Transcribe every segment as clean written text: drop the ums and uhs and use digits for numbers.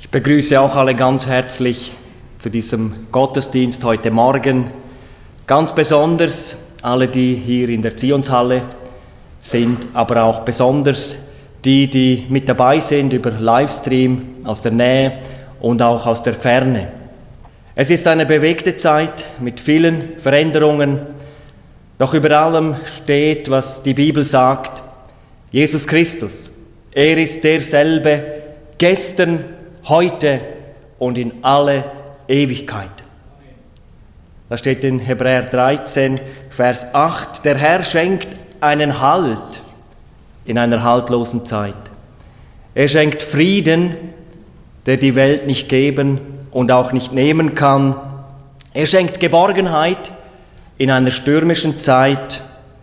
Ich begrüße auch alle ganz herzlich zu diesem Gottesdienst heute Morgen. Ganz besonders alle, die hier in der Zionshalle sind, aber auch besonders die mit dabei sind über Livestream aus der Nähe und auch aus der Ferne. Es ist eine bewegte Zeit mit vielen Veränderungen, doch über allem steht, was die Bibel sagt: Jesus Christus, er ist derselbe gestern, heute und in alle Ewigkeit. Da steht in Hebräer 13, Vers 8, der Herr schenkt einen Halt in einer haltlosen Zeit. Er schenkt Frieden, der die Welt nicht geben und auch nicht nehmen kann. Er schenkt Geborgenheit in einer stürmischen Zeit.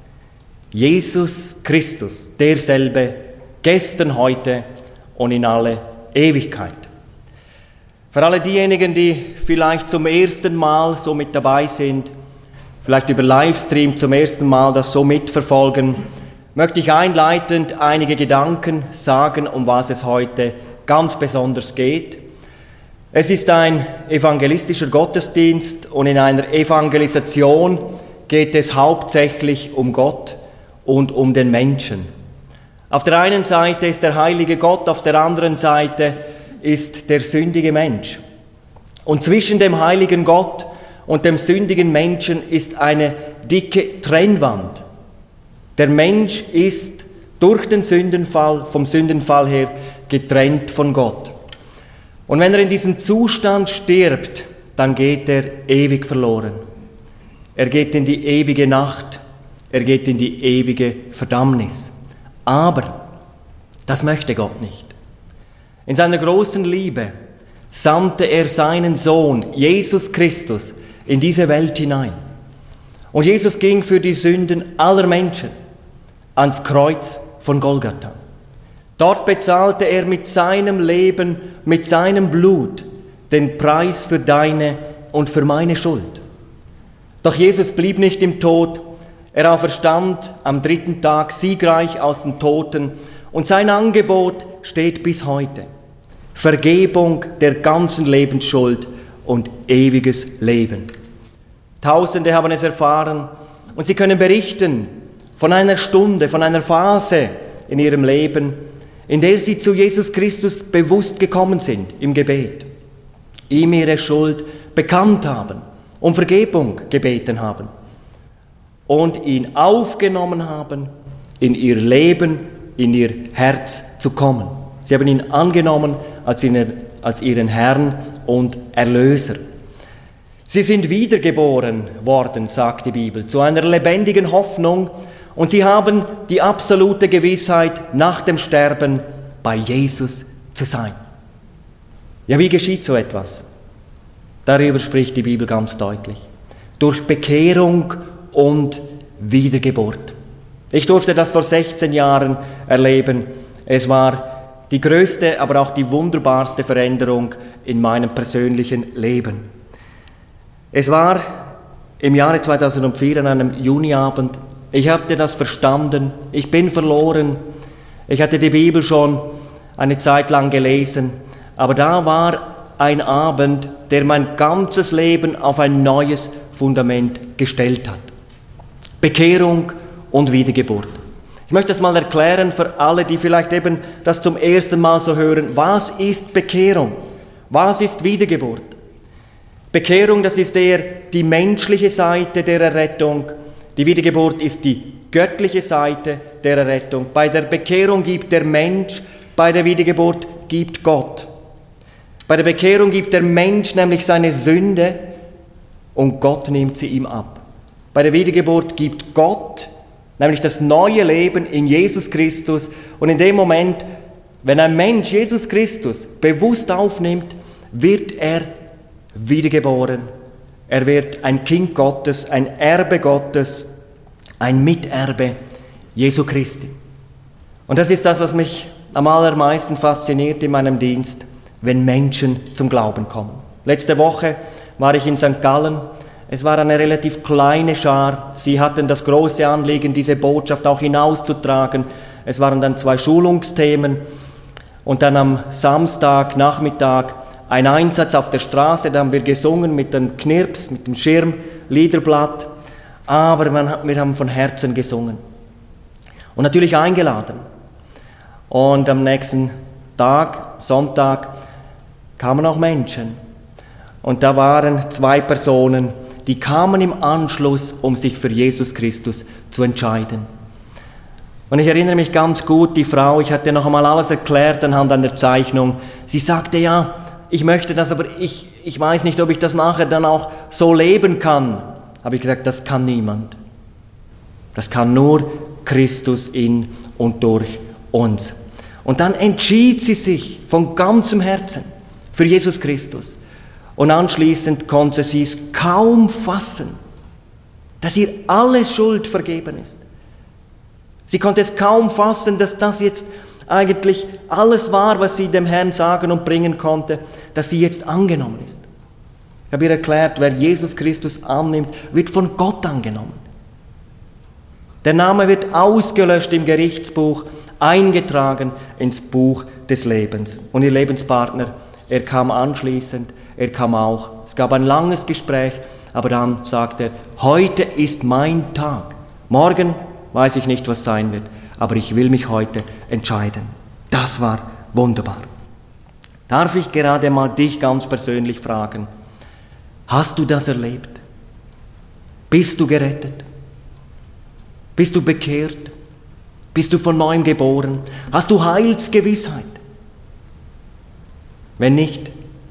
Jesus Christus, derselbe, gestern, heute und in alle Ewigkeit. Für alle diejenigen, die vielleicht zum ersten Mal so mit dabei sind, vielleicht über Livestream zum ersten Mal das so mitverfolgen, möchte ich einleitend einige Gedanken sagen, um was es heute ganz besonders geht. Es ist ein evangelistischer Gottesdienst und in einer Evangelisation geht es hauptsächlich um Gott und um den Menschen. Auf der einen Seite ist der heilige Gott, auf der anderen Seite ist der sündige Mensch. Und zwischen dem heiligen Gott und dem sündigen Menschen ist eine dicke Trennwand. Der Mensch ist durch den Sündenfall, vom Sündenfall her, getrennt von Gott. Und wenn er in diesem Zustand stirbt, dann geht er ewig verloren. Er geht in die ewige Nacht, er geht in die ewige Verdammnis. Aber das möchte Gott nicht. In seiner großen Liebe sandte er seinen Sohn, Jesus Christus, in diese Welt hinein. Und Jesus ging für die Sünden aller Menschen ans Kreuz von Golgatha. Dort bezahlte er mit seinem Leben, mit seinem Blut den Preis für deine und für meine Schuld. Doch Jesus blieb nicht im Tod, er auferstand am 3. Tag siegreich aus den Toten und sein Angebot steht bis heute. Vergebung der ganzen Lebensschuld und ewiges Leben. Tausende haben es erfahren und sie können berichten von einer Stunde, von einer Phase in ihrem Leben, in der sie zu Jesus Christus bewusst gekommen sind im Gebet, ihm ihre Schuld bekannt haben, um Vergebung gebeten haben und ihn aufgenommen haben, in ihr Leben, in ihr Herz zu kommen. Sie haben ihn angenommen als ihren Herrn und Erlöser. Sie sind wiedergeboren worden, sagt die Bibel, zu einer lebendigen Hoffnung, und sie haben die absolute Gewissheit, nach dem Sterben bei Jesus zu sein. Ja, wie geschieht so etwas? Darüber spricht die Bibel ganz deutlich. Durch Bekehrung und Wiedergeburt. Ich durfte das vor 16 Jahren erleben. Es war die größte, aber auch die wunderbarste Veränderung in meinem persönlichen Leben. Es war im Jahre 2004 an einem Juniabend. Ich hatte das verstanden. Ich bin verloren. Ich hatte die Bibel schon eine Zeit lang gelesen. Aber da war ein Abend, der mein ganzes Leben auf ein neues Fundament gestellt hat. Bekehrung und Wiedergeburt. Ich möchte das mal erklären für alle, die vielleicht eben das zum ersten Mal so hören. Was ist Bekehrung? Was ist Wiedergeburt? Bekehrung, das ist eher die menschliche Seite der Errettung. Die Wiedergeburt ist die göttliche Seite der Errettung. Bei der Bekehrung gibt der Mensch, bei der Wiedergeburt gibt Gott. Bei der Bekehrung gibt der Mensch nämlich seine Sünde und Gott nimmt sie ihm ab. Bei der Wiedergeburt gibt Gott nämlich das neue Leben in Jesus Christus. Und in dem Moment, wenn ein Mensch Jesus Christus bewusst aufnimmt, wird er wiedergeboren. Er wird ein Kind Gottes, ein Erbe Gottes, ein Miterbe Jesu Christi. Und das ist das, was mich am allermeisten fasziniert in meinem Dienst, wenn Menschen zum Glauben kommen. Letzte Woche war ich in St. Gallen. Es war eine relativ kleine Schar. Sie hatten das große Anliegen, diese Botschaft auch hinauszutragen. Es waren dann 2 Schulungsthemen. Und dann am Samstag, Nachmittag, ein Einsatz auf der Straße, da haben wir gesungen mit dem Knirps, mit dem Schirm, Liederblatt, aber wir haben von Herzen gesungen. Und natürlich eingeladen. Und am nächsten Tag, Sonntag, kamen auch Menschen. Und da waren 2 Personen, die kamen im Anschluss, um sich für Jesus Christus zu entscheiden. Und ich erinnere mich ganz gut, die Frau, ich hatte noch einmal alles erklärt anhand einer Zeichnung. Sie sagte, ja, ich möchte das, aber ich weiß nicht, ob ich das nachher dann auch so leben kann. Habe ich gesagt, das kann niemand. Das kann nur Christus in und durch uns. Und dann entschied sie sich von ganzem Herzen für Jesus Christus. Und anschließend konnte sie es kaum fassen, dass ihr alle Schuld vergeben ist. Sie konnte es kaum fassen, dass das jetzt eigentlich alles war, was sie dem Herrn sagen und bringen konnte, dass sie jetzt angenommen ist. Ich habe ihr erklärt, wer Jesus Christus annimmt, wird von Gott angenommen. Der Name wird ausgelöscht im Gerichtsbuch, eingetragen ins Buch des Lebens. Und ihr Lebenspartner, er kam anschließend, er kam auch. Es gab ein langes Gespräch, aber dann sagte er, heute ist mein Tag. Morgen weiß ich nicht, was sein wird, aber ich will mich heute entscheiden. Das war wunderbar. Darf ich gerade mal dich ganz persönlich fragen, hast du das erlebt? Bist du gerettet? Bist du bekehrt? Bist du von neuem geboren? Hast du Heilsgewissheit? Wenn nicht,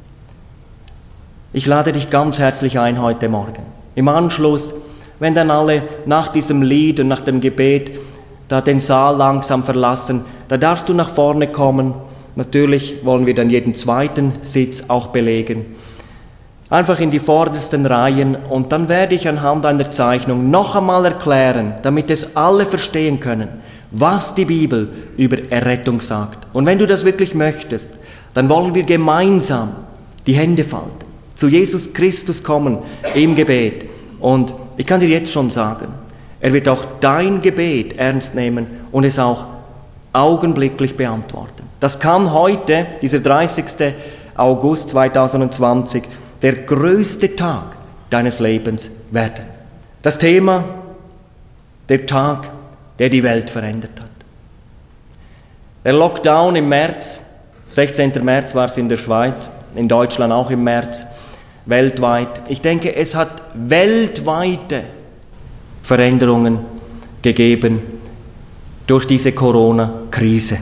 ich lade dich ganz herzlich ein heute Morgen. Im Anschluss, wenn dann alle nach diesem Lied und nach dem Gebet da den Saal langsam verlassen, da darfst du nach vorne kommen. Natürlich wollen wir dann jeden zweiten Sitz auch belegen. Einfach in die vordersten Reihen und dann werde ich anhand einer Zeichnung noch einmal erklären, damit es alle verstehen können, was die Bibel über Errettung sagt. Und wenn du das wirklich möchtest, dann wollen wir gemeinsam die Hände falten, zu Jesus Christus kommen im Gebet. Und ich kann dir jetzt schon sagen, er wird auch dein Gebet ernst nehmen und es auch augenblicklich beantworten. Das kann heute, dieser 30. August 2020, der größte Tag deines Lebens werden. Das Thema, der Tag, der die Welt verändert hat. Der Lockdown im März, 16. März war es in der Schweiz, in Deutschland auch im März, weltweit. Ich denke, es hat weltweite Veränderungen gegeben durch diese Corona-Krise.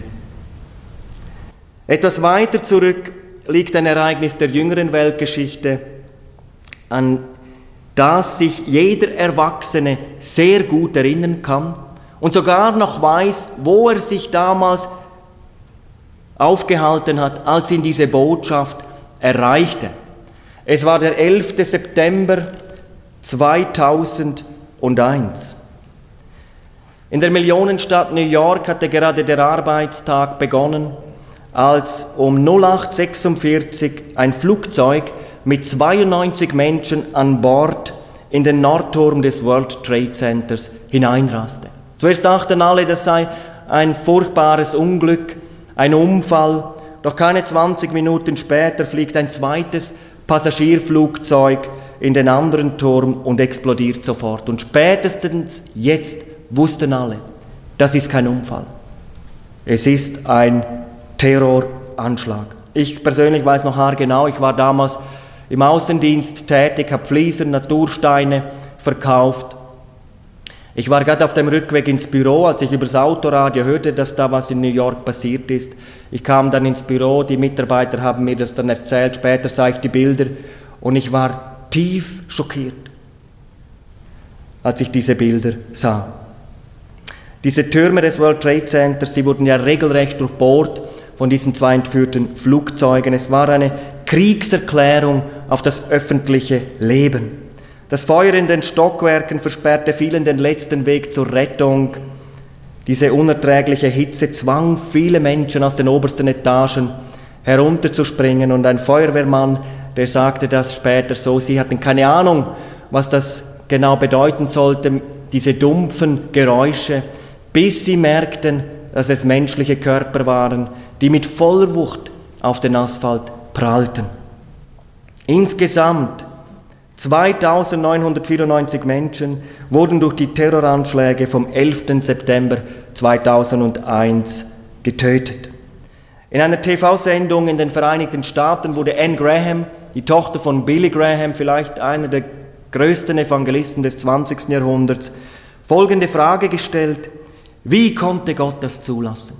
Etwas weiter zurück liegt ein Ereignis der jüngeren Weltgeschichte, an das sich jeder Erwachsene sehr gut erinnern kann und sogar noch weiß, wo er sich damals aufgehalten hat, als ihn diese Botschaft erreichte. Es war der 11. September 2001. In der Millionenstadt New York hatte gerade der Arbeitstag begonnen, als um 08:46 ein Flugzeug mit 92 Menschen an Bord in den Nordturm des World Trade Centers hineinraste. Zuerst dachten alle, das sei ein furchtbares Unglück, ein Unfall, doch keine 20 Minuten später fliegt ein zweites Passagierflugzeug in den anderen Turm und explodiert sofort. Und spätestens jetzt wussten alle, das ist kein Unfall. Es ist ein Terroranschlag. Ich persönlich weiß noch haargenau, ich war damals im Außendienst tätig, habe Fliesen, Natursteine verkauft. Ich war gerade auf dem Rückweg ins Büro, als ich über das Autoradio hörte, dass da was in New York passiert ist. Ich kam dann ins Büro, die Mitarbeiter haben mir das dann erzählt, später sah ich die Bilder und ich war tief schockiert, als ich diese Bilder sah. Diese Türme des World Trade Centers, sie wurden ja regelrecht durchbohrt von diesen 2 entführten Flugzeugen. Es war eine Kriegserklärung auf das öffentliche Leben. Das Feuer in den Stockwerken versperrte vielen den letzten Weg zur Rettung. Diese unerträgliche Hitze zwang viele Menschen aus den obersten Etagen herunterzuspringen und ein Feuerwehrmann, der sagte das später so, sie hatten keine Ahnung, was das genau bedeuten sollte, diese dumpfen Geräusche, bis sie merkten, dass es menschliche Körper waren, die mit voller Wucht auf den Asphalt prallten. Insgesamt 2994 Menschen wurden durch die Terroranschläge vom 11. September 2001 getötet. In einer TV-Sendung in den Vereinigten Staaten wurde Anne Graham, die Tochter von Billy Graham, vielleicht einer der größten Evangelisten des 20. Jahrhunderts, folgende Frage gestellt: Wie konnte Gott das zulassen?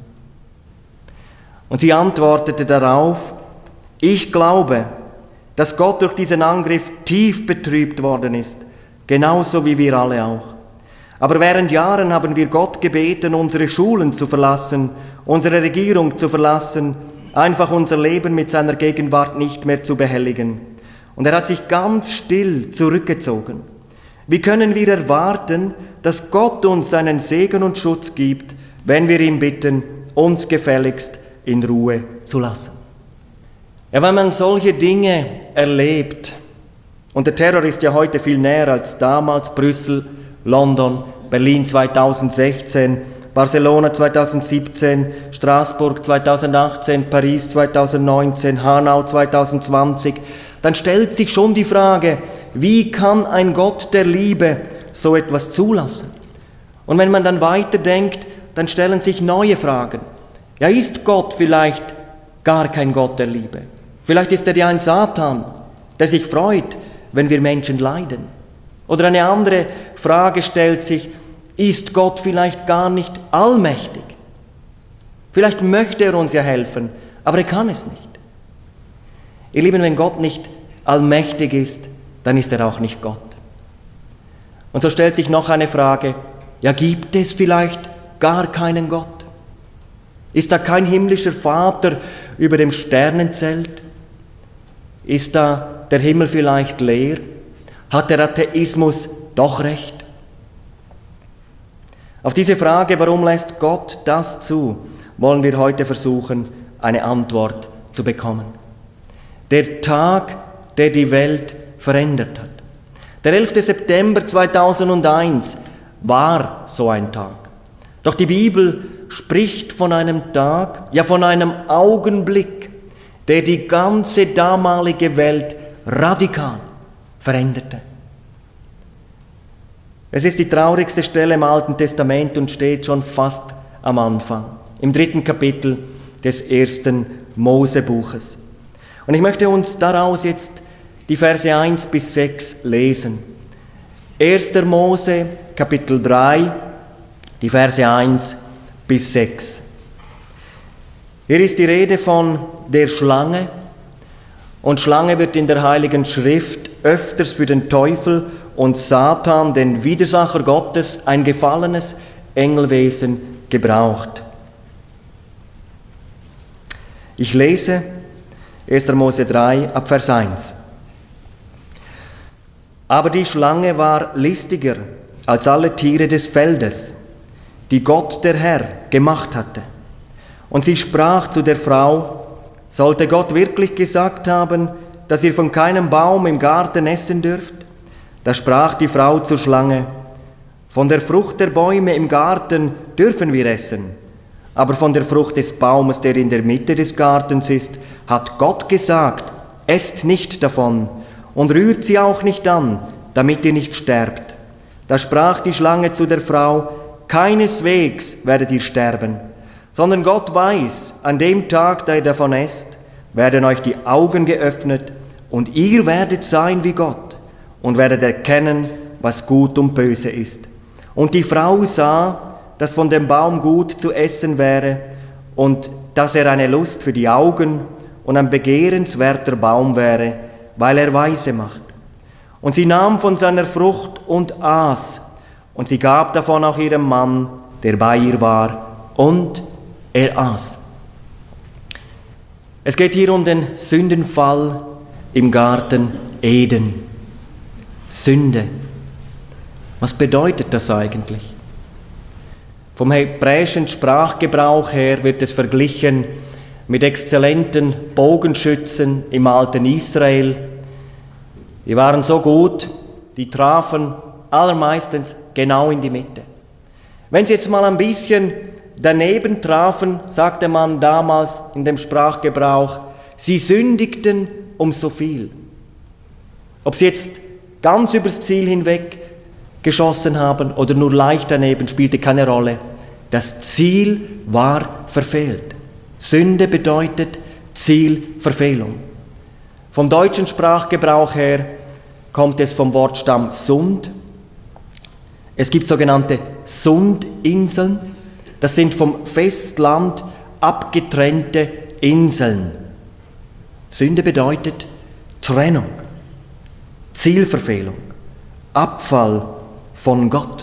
Und sie antwortete darauf: Ich glaube, dass Gott durch diesen Angriff tief betrübt worden ist, genauso wie wir alle auch. Aber während Jahren haben wir Gott gebeten, unsere Schulen zu verlassen, unsere Regierung zu verlassen, einfach unser Leben mit seiner Gegenwart nicht mehr zu behelligen. Und er hat sich ganz still zurückgezogen. Wie können wir erwarten, dass Gott uns seinen Segen und Schutz gibt, wenn wir ihn bitten, uns gefälligst in Ruhe zu lassen? Ja, wenn man solche Dinge erlebt, und der Terror ist ja heute viel näher als damals, Brüssel, London, Berlin 2016, Barcelona 2017, Straßburg 2018, Paris 2019, Hanau 2020, dann stellt sich schon die Frage, wie kann ein Gott der Liebe so etwas zulassen? Und wenn man dann weiterdenkt, dann stellen sich neue Fragen. Ja, ist Gott vielleicht gar kein Gott der Liebe? Vielleicht ist er ja ein Satan, der sich freut, wenn wir Menschen leiden. Oder eine andere Frage stellt sich, ist Gott vielleicht gar nicht allmächtig? Vielleicht möchte er uns ja helfen, aber er kann es nicht. Ihr Lieben, wenn Gott nicht allmächtig ist, dann ist er auch nicht Gott. Und so stellt sich noch eine Frage, ja, gibt es vielleicht gar keinen Gott? Ist da kein himmlischer Vater über dem Sternenzelt? Ist da der Himmel vielleicht leer? Hat der Atheismus doch recht? Auf diese Frage, warum lässt Gott das zu, wollen wir heute versuchen, eine Antwort zu bekommen. Der Tag, der die Welt verändert hat. Der 11. September 2001 war so ein Tag. Doch die Bibel spricht von einem Tag, ja von einem Augenblick, der die ganze damalige Welt radikal veränderte. Es ist die traurigste Stelle im Alten Testament und steht schon fast am Anfang, im 3. Kapitel des 1. Mosebuches. Und ich möchte uns daraus jetzt die Verse 1 bis 6 lesen. 1. Mose, Kapitel 3, die Verse 1 bis 6. Hier ist die Rede von der Schlange. Und Schlange wird in der Heiligen Schrift öfters für den Teufel und Satan, den Widersacher Gottes, ein gefallenes Engelwesen, gebraucht. Ich lese 1. Mose 3 ab Vers 1. Aber die Schlange war listiger als alle Tiere des Feldes, die Gott der Herr gemacht hatte. Und sie sprach zu der Frau: Sollte Gott wirklich gesagt haben, dass ihr von keinem Baum im Garten essen dürft? Da sprach die Frau zur Schlange: Von der Frucht der Bäume im Garten dürfen wir essen, aber von der Frucht des Baumes, der in der Mitte des Gartens ist, hat Gott gesagt: Esst nicht davon und rührt sie auch nicht an, damit ihr nicht sterbt. Da sprach die Schlange zu der Frau: Keineswegs werdet ihr sterben, sondern Gott weiß, an dem Tag, da ihr davon esst, werden euch die Augen geöffnet und ihr werdet sein wie Gott und werdet erkennen, was gut und böse ist. Und die Frau sah, dass von dem Baum gut zu essen wäre und dass er eine Lust für die Augen und ein begehrenswerter Baum wäre, weil er weise macht. Und sie nahm von seiner Frucht und aß, und sie gab davon auch ihrem Mann, der bei ihr war, und er aß. Es geht hier um den Sündenfall im Garten Eden. Sünde. Was bedeutet das eigentlich? Vom hebräischen Sprachgebrauch her wird es verglichen mit exzellenten Bogenschützen im alten Israel. Die waren so gut, die trafen allermeistens genau in die Mitte. Wenn Sie jetzt mal ein bisschen daneben trafen, sagte man damals in dem Sprachgebrauch, sie sündigten um so viel. Ob sie jetzt ganz übers Ziel hinweg geschossen haben oder nur leicht daneben, spielte keine Rolle. Das Ziel war verfehlt. Sünde bedeutet Zielverfehlung. Vom deutschen Sprachgebrauch her kommt es vom Wortstamm Sund. Es gibt sogenannte Sundinseln. Das sind vom Festland abgetrennte Inseln. Sünde bedeutet Trennung, Zielverfehlung, Abfall von Gott.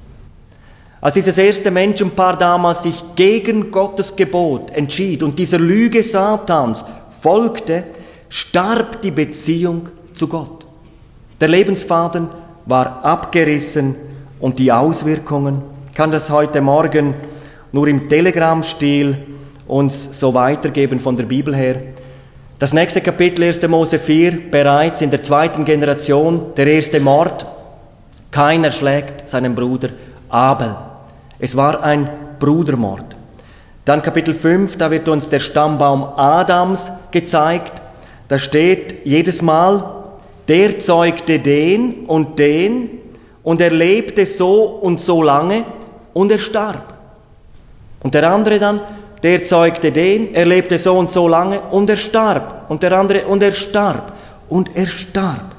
Als dieses erste Menschenpaar damals sich gegen Gottes Gebot entschied und dieser Lüge Satans folgte, starb die Beziehung zu Gott. Der Lebensfaden war abgerissen und die Auswirkungen, ich kann das heute Morgen nur im Telegram-Stil uns so weitergeben von der Bibel her. Das nächste Kapitel 1. Mose 4, bereits in der 2. Generation, der erste Mord. Kain erschlägt seinen Bruder Abel. Es war ein Brudermord. Dann Kapitel 5, da wird uns der Stammbaum Adams gezeigt. Da steht jedes Mal, der zeugte den und er lebte so und so lange und er starb. Und der andere dann, der zeugte den, er lebte so und so lange und er starb. Und der andere, und er starb. Und er starb.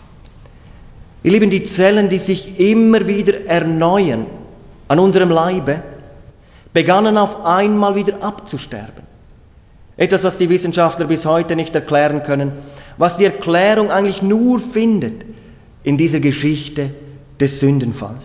Ihr Lieben, die Zellen, die sich immer wieder erneuern an unserem Leibe, begannen auf einmal wieder abzusterben. Etwas, was die Wissenschaftler bis heute nicht erklären können, was die Erklärung eigentlich nur findet in dieser Geschichte des Sündenfalls.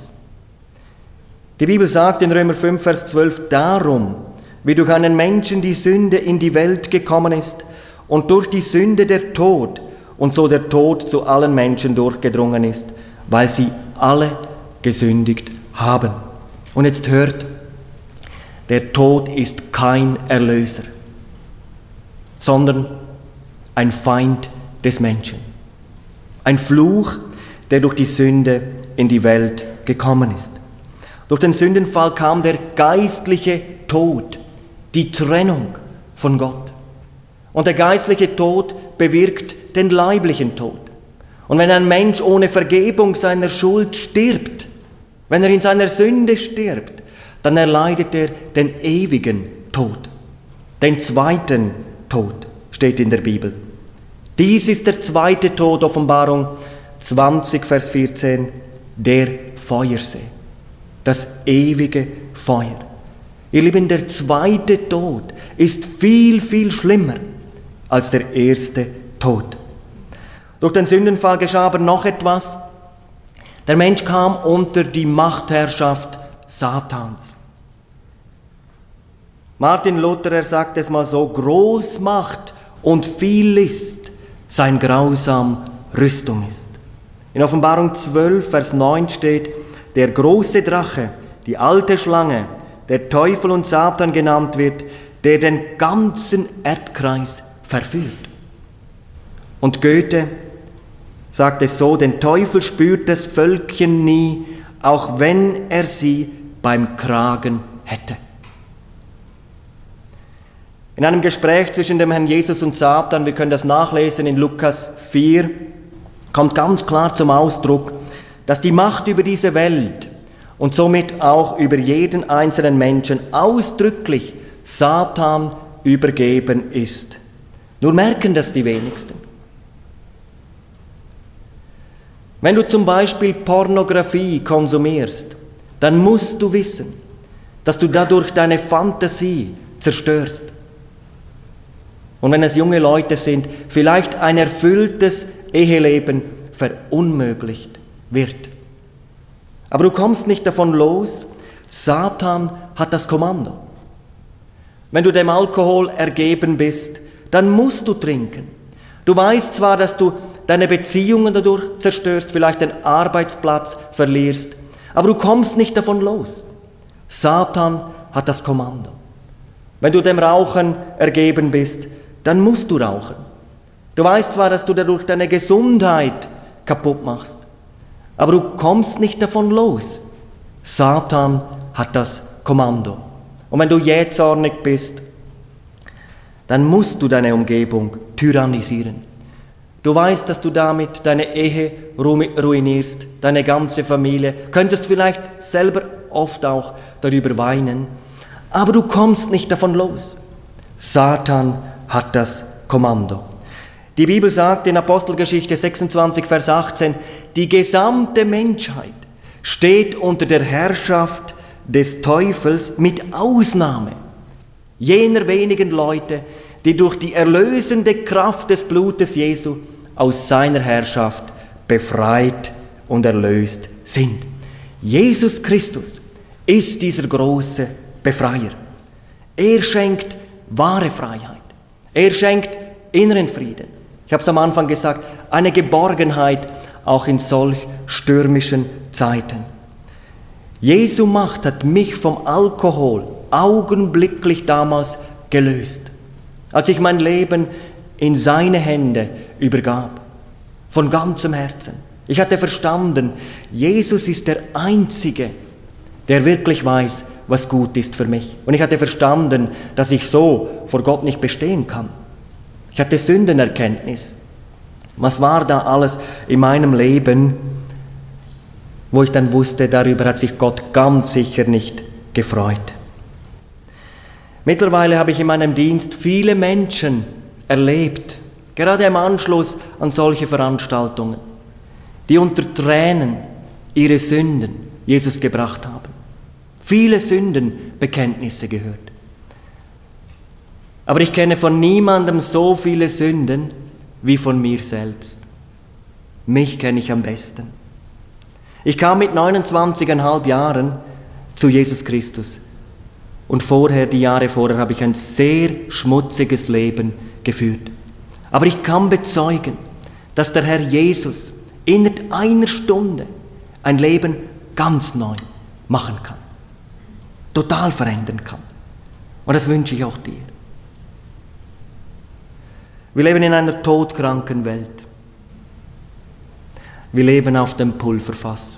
Die Bibel sagt in Römer 5, Vers 12, darum, wie durch einen Menschen die Sünde in die Welt gekommen ist und durch die Sünde der Tod und so der Tod zu allen Menschen durchgedrungen ist, weil sie alle gesündigt haben. Und jetzt hört, der Tod ist kein Erlöser, sondern ein Feind des Menschen. Ein Fluch, der durch die Sünde in die Welt gekommen ist. Durch den Sündenfall kam der geistliche Tod, die Trennung von Gott. Und der geistliche Tod bewirkt den leiblichen Tod. Und wenn ein Mensch ohne Vergebung seiner Schuld stirbt, wenn er in seiner Sünde stirbt, dann erleidet er den ewigen Tod. Den zweiten Tod steht in der Bibel. Dies ist der zweite Tod, Offenbarung 20, Vers 14, der Feuersee. Das ewige Feuer. Ihr Lieben, der zweite Tod ist viel, viel schlimmer als der erste Tod. Durch den Sündenfall geschah aber noch etwas. Der Mensch kam unter die Machtherrschaft Satans. Martin Luther, er sagt es mal so, Großmacht und viel List sein grausam Rüstung ist. In Offenbarung 12, Vers 9 steht, der große Drache, die alte Schlange, der Teufel und Satan genannt wird, der den ganzen Erdkreis verführt. Und Goethe sagt es so, den Teufel spürt das Völkchen nie, auch wenn er sie beim Kragen hätte. In einem Gespräch zwischen dem Herrn Jesus und Satan, wir können das nachlesen in Lukas 4, kommt ganz klar zum Ausdruck, dass die Macht über diese Welt und somit auch über jeden einzelnen Menschen ausdrücklich Satan übergeben ist. Nur merken das die wenigsten. Wenn du zum Beispiel Pornografie konsumierst, dann musst du wissen, dass du dadurch deine Fantasie zerstörst. Und wenn es junge Leute sind, vielleicht ein erfülltes Eheleben verunmöglicht wird. Aber du kommst nicht davon los, Satan hat das Kommando. Wenn du dem Alkohol ergeben bist, dann musst du trinken. Du weißt zwar, dass du deine Beziehungen dadurch zerstörst, vielleicht den Arbeitsplatz verlierst, aber du kommst nicht davon los. Satan hat das Kommando. Wenn du dem Rauchen ergeben bist, dann musst du rauchen. Du weißt zwar, dass du dadurch deine Gesundheit kaputt machst, aber du kommst nicht davon los. Satan hat das Kommando. Und wenn du jähzornig bist, dann musst du deine Umgebung tyrannisieren. Du weißt, dass du damit deine Ehe ruinierst, deine ganze Familie, könntest vielleicht selber oft auch darüber weinen, aber du kommst nicht davon los. Satan hat das Kommando. Die Bibel sagt in Apostelgeschichte 26, Vers 18, die gesamte Menschheit steht unter der Herrschaft des Teufels mit Ausnahme jener wenigen Leute, die durch die erlösende Kraft des Blutes Jesu aus seiner Herrschaft befreit und erlöst sind. Jesus Christus ist dieser große Befreier. Er schenkt wahre Freiheit. Er schenkt inneren Frieden. Ich habe es am Anfang gesagt, eine Geborgenheit auch in solch stürmischen Zeiten. Jesu Macht hat mich vom Alkohol augenblicklich damals gelöst, als ich mein Leben in seine Hände übergab, von ganzem Herzen. Ich hatte verstanden, Jesus ist der Einzige, der wirklich weiß, was gut ist für mich. Und ich hatte verstanden, dass ich so vor Gott nicht bestehen kann. Ich hatte Sündenerkenntnis. Was war da alles in meinem Leben, wo ich dann wusste, darüber hat sich Gott ganz sicher nicht gefreut. Mittlerweile habe ich in meinem Dienst viele Menschen erlebt, gerade im Anschluss an solche Veranstaltungen, die unter Tränen ihre Sünden Jesus gebracht haben. Viele Sündenbekenntnisse gehört. Aber ich kenne von niemandem so viele Sünden wie von mir selbst. Mich kenne ich am besten. Ich kam mit 29,5 Jahren zu Jesus Christus. Und die Jahre vorher, habe ich ein sehr schmutziges Leben geführt. Aber ich kann bezeugen, dass der Herr Jesus innerhalb einer Stunde ein Leben ganz neu machen kann. Total verändern kann. Und das wünsche ich auch dir. Wir leben in einer todkranken Welt. Wir leben auf dem Pulverfass.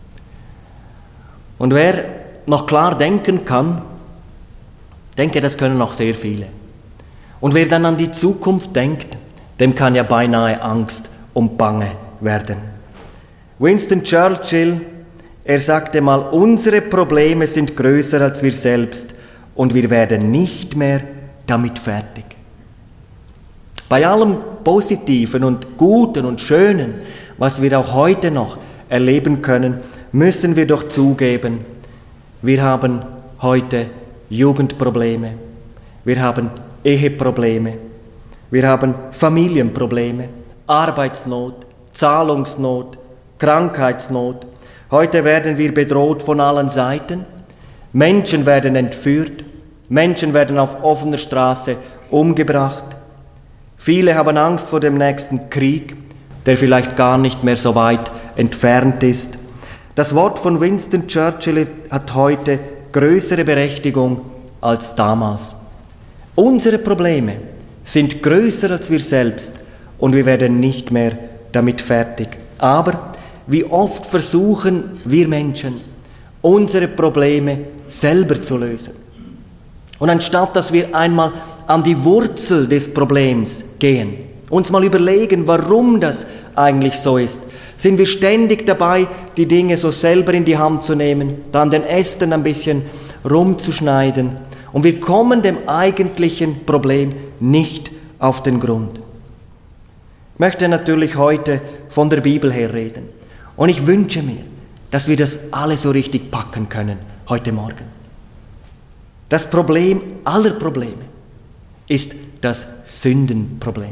Und wer noch klar denken kann, denke, das können auch sehr viele. Und wer dann an die Zukunft denkt, dem kann ja beinahe Angst und Bange werden. Winston Churchill, er sagte mal, unsere Probleme sind größer als wir selbst und wir werden nicht mehr damit fertig. Bei allem Positiven und Guten und Schönen, was wir auch heute noch erleben können, müssen wir doch zugeben, wir haben heute Jugendprobleme, wir haben Eheprobleme, wir haben Familienprobleme, Arbeitsnot, Zahlungsnot, Krankheitsnot. Heute werden wir bedroht von allen Seiten. Menschen werden entführt, Menschen werden auf offener Straße umgebracht. Viele haben Angst vor dem nächsten Krieg, der vielleicht gar nicht mehr so weit entfernt ist. Das Wort von Winston Churchill hat heute größere Berechtigung als damals. Unsere Probleme sind größer als wir selbst und wir werden nicht mehr damit fertig. Aber wie oft versuchen wir Menschen, unsere Probleme selber zu lösen. Und anstatt dass wir einmal an die Wurzel des Problems gehen, uns mal überlegen, warum das eigentlich so ist, sind wir ständig dabei, die Dinge so selber in die Hand zu nehmen, dann den Ästen ein bisschen rumzuschneiden und wir kommen dem eigentlichen Problem nicht auf den Grund. Ich möchte natürlich heute von der Bibel her reden und ich wünsche mir, dass wir das alle so richtig packen können heute Morgen. Das Problem aller Probleme ist das Sündenproblem.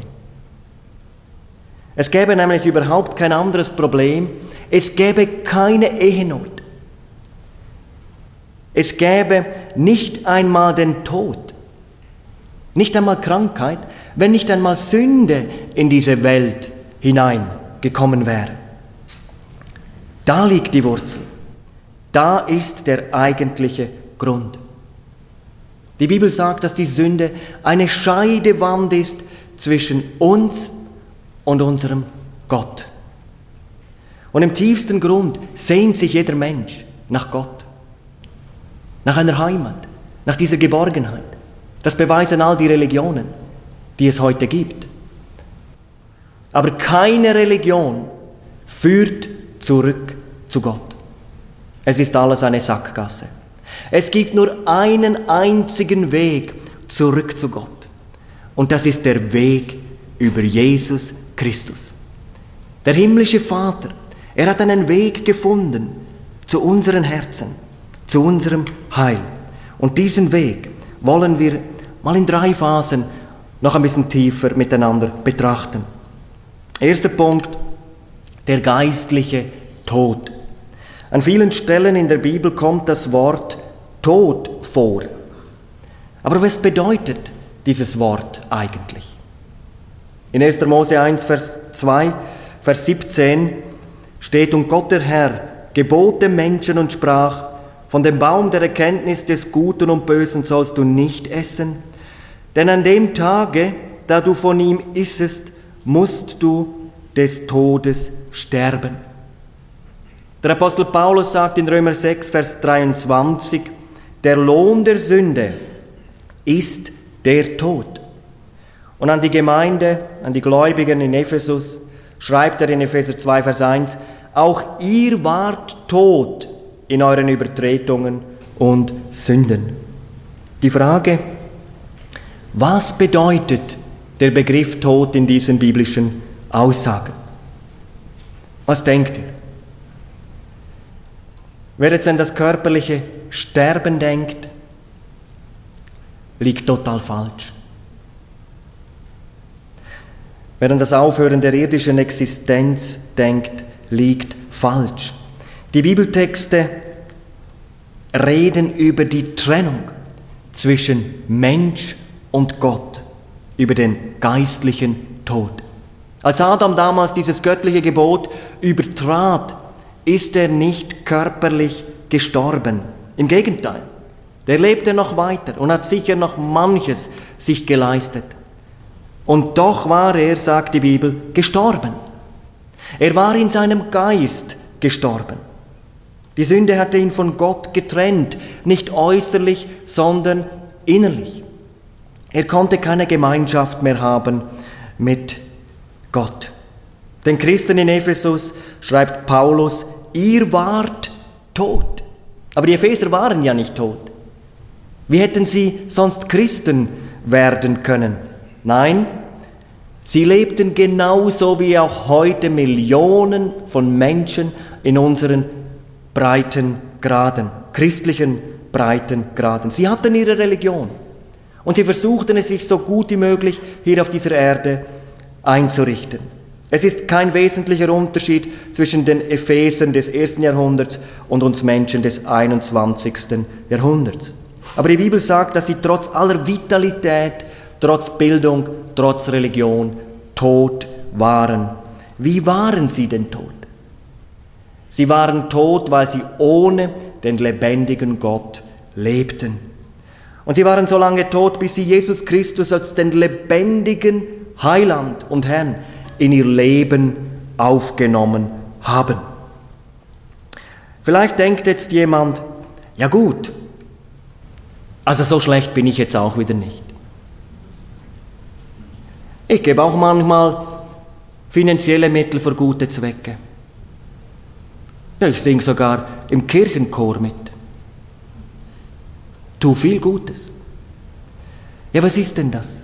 Es gäbe nämlich überhaupt kein anderes Problem. Es gäbe keine Ehenot. Es gäbe nicht einmal den Tod, nicht einmal Krankheit, wenn nicht einmal Sünde in diese Welt hineingekommen wäre. Da liegt die Wurzel. Da ist der eigentliche Grund. Die Bibel sagt, dass die Sünde eine Scheidewand ist zwischen uns und unserem Gott. Und im tiefsten Grund sehnt sich jeder Mensch nach Gott, nach einer Heimat, nach dieser Geborgenheit. Das beweisen all die Religionen, die es heute gibt. Aber keine Religion führt zurück zu Gott. Es ist alles eine Sackgasse. Es gibt nur einen einzigen Weg zurück zu Gott. Und das ist der Weg über Jesus Christus. Der himmlische Vater, er hat einen Weg gefunden zu unseren Herzen, zu unserem Heil. Und diesen Weg wollen wir mal in 3 Phasen noch ein bisschen tiefer miteinander betrachten. Erster Punkt, der geistliche Tod. An vielen Stellen in der Bibel kommt das Wort Tod vor. Aber was bedeutet dieses Wort eigentlich? In 1. Mose 1, Vers 2, Vers 17 steht: Und Gott der Herr gebot dem Menschen und sprach: Von dem Baum der Erkenntnis des Guten und Bösen sollst du nicht essen, denn an dem Tage, da du von ihm issest, musst du des Todes sterben. Der Apostel Paulus sagt in Römer 6, Vers 23, der Lohn der Sünde ist der Tod. Und an die Gemeinde, an die Gläubigen in Ephesus, schreibt er in Epheser 2, Vers 1, auch ihr wart tot in euren Übertretungen und Sünden. Die Frage, was bedeutet der Begriff Tod in diesen biblischen Aussagen? Was denkt ihr? Wer jetzt an das körperliche Sterben denkt, liegt total falsch. Wer an das Aufhören der irdischen Existenz denkt, liegt falsch. Die Bibeltexte reden über die Trennung zwischen Mensch und Gott, über den geistlichen Tod. Als Adam damals dieses göttliche Gebot übertrat, ist er nicht körperlich gestorben. Im Gegenteil, der lebte noch weiter und hat sicher noch manches sich geleistet. Und doch war er, sagt die Bibel, gestorben. Er war in seinem Geist gestorben. Die Sünde hatte ihn von Gott getrennt, nicht äußerlich, sondern innerlich. Er konnte keine Gemeinschaft mehr haben mit Gott. Den Christen in Ephesus schreibt Paulus, ihr wart tot. Aber die Epheser waren ja nicht tot. Wie hätten sie sonst Christen werden können? Nein, sie lebten genauso wie auch heute Millionen von Menschen in unseren Breitengraden, christlichen Breitengraden. Sie hatten ihre Religion und sie versuchten es sich so gut wie möglich hier auf dieser Erde einzurichten. Es ist kein wesentlicher Unterschied zwischen den Ephesern des 1. Jahrhunderts und uns Menschen des 21. Jahrhunderts. Aber die Bibel sagt, dass sie trotz aller Vitalität, trotz Bildung, trotz Religion tot waren. Wie waren sie denn tot? Sie waren tot, weil sie ohne den lebendigen Gott lebten. Und sie waren so lange tot, bis sie Jesus Christus als den lebendigen Heiland und Herrn in ihr Leben aufgenommen haben. Vielleicht denkt jetzt jemand, ja gut, also so schlecht bin ich jetzt auch wieder nicht. Ich gebe auch manchmal finanzielle Mittel für gute Zwecke. Ja, ich singe sogar im Kirchenchor mit. Tu viel Gutes. Ja, was ist denn das?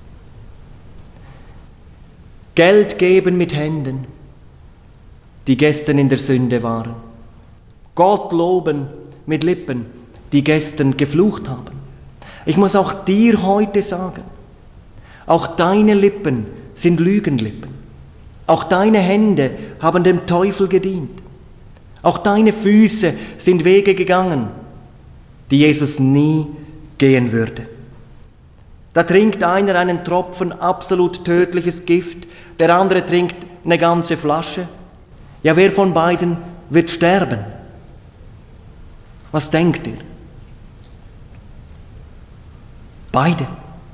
Geld geben mit Händen, die gestern in der Sünde waren. Gott loben mit Lippen, die gestern geflucht haben. Ich muss auch dir heute sagen, auch deine Lippen sind Lügenlippen. Auch deine Hände haben dem Teufel gedient. Auch deine Füße sind Wege gegangen, die Jesus nie gehen würde. Da trinkt einer einen Tropfen absolut tödliches Gift, der andere trinkt eine ganze Flasche. Ja, wer von beiden wird sterben? Was denkt ihr? Beide.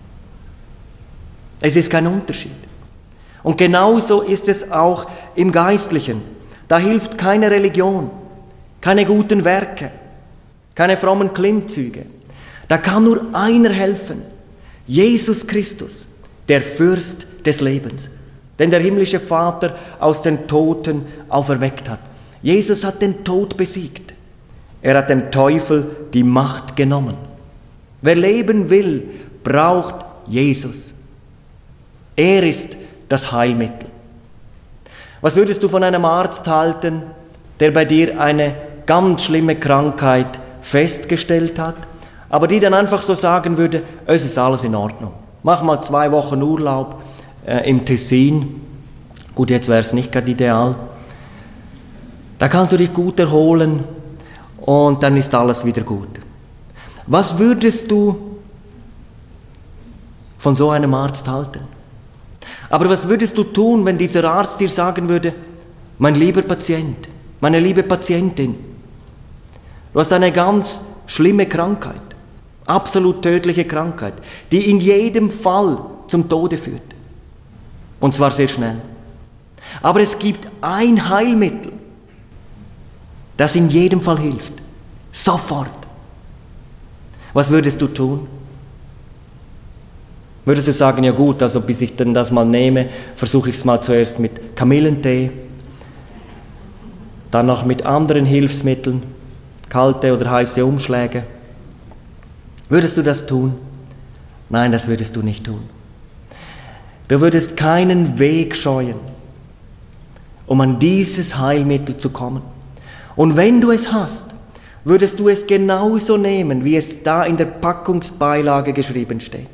Es ist kein Unterschied. Und genauso ist es auch im Geistlichen. Da hilft keine Religion, keine guten Werke, keine frommen Klimmzüge. Da kann nur einer helfen, Jesus Christus, der Fürst des Lebens, den der himmlische Vater aus den Toten auferweckt hat. Jesus hat den Tod besiegt. Er hat dem Teufel die Macht genommen. Wer leben will, braucht Jesus. Er ist das Heilmittel. Was würdest du von einem Arzt halten, der bei dir eine ganz schlimme Krankheit festgestellt hat, aber die dann einfach so sagen würde, es ist alles in Ordnung. Mach mal 2 Wochen Urlaub im Tessin. Gut, jetzt wäre es nicht gerade ideal. Da kannst du dich gut erholen und dann ist alles wieder gut. Was würdest du von so einem Arzt halten? Aber was würdest du tun, wenn dieser Arzt dir sagen würde, mein lieber Patient, meine liebe Patientin, du hast eine ganz schlimme Krankheit, absolut tödliche Krankheit, die in jedem Fall zum Tode führt. Und zwar sehr schnell. Aber es gibt ein Heilmittel, das in jedem Fall hilft. Sofort. Was würdest du tun? Würdest du sagen, ja gut, also bis ich dann das mal nehme, versuche ich es mal zuerst mit Kamillentee, dann noch mit anderen Hilfsmitteln, kalte oder heiße Umschläge. Würdest du das tun? Nein, das würdest du nicht tun. Du würdest keinen Weg scheuen, um an dieses Heilmittel zu kommen. Und wenn du es hast, würdest du es genauso nehmen, wie es da in der Packungsbeilage geschrieben steht.